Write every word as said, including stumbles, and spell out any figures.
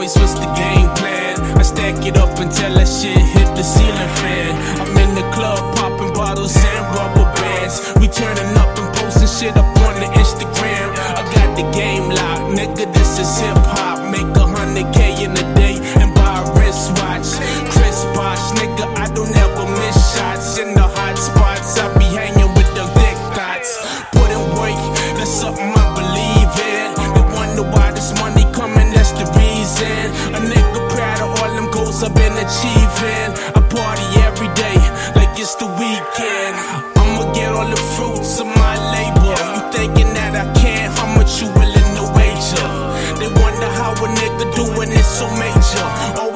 boys, what's the game plan? I stack it up until that shit hit the ceiling fan. I'm in the club popping bottles and rubber bands. We turning up and posting shit up on the Instagram. I got the game locked, nigga, this is hip hop. Make a hundred K in a day and buy a wristwatch. Chris Bosh, nigga, I don't ever miss shots. In the hot spots, I be hanging with the big thoughts. Put in work, that's something I believe in. They wonder why this money coming, that's the reason. A nigga proud of all them goals I've been achieving. I party every day like it's the weekend. I'ma get all the fruits of my labor. You thinking that I can? How much you willing to wager? They wonder how a nigga doing it so major.